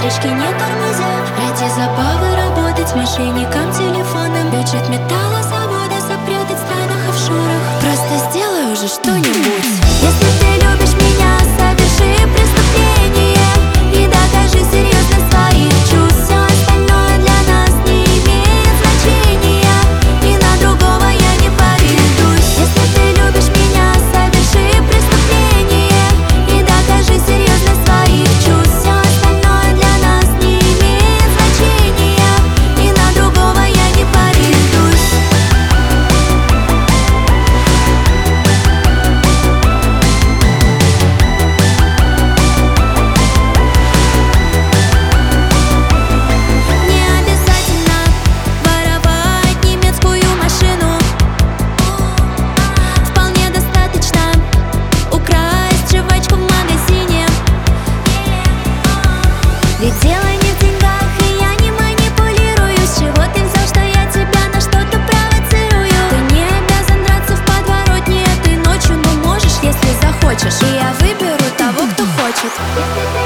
встречки не тормозя. Ради забавы работать с мошенником телефоном. Бюджет металлозавода запрятать в тайнах офшорах. Просто сделай уже что-нибудь. Если ты любишь меня, соверши преступление и докажи серьезность своих чувств. Все остальное для нас не имеет значения, и на другого я не поведусь. Если ты любишь меня, соверши преступление и докажи серьезность своих чувств. Все остальное для нас не имеет значения, и на другого я не поведусь. Не обязательно воровать немецкую машину. Вполне достаточно украсть жвачку в магазине. Ведь дело не в деньгах, и я не манипулирую. С чего ты взял, что я тебя на что-то провоцирую? Ты не обязан драться в подворотне этой ночью, но можешь, если захочешь. И я выберу того, кто хочет. Если ты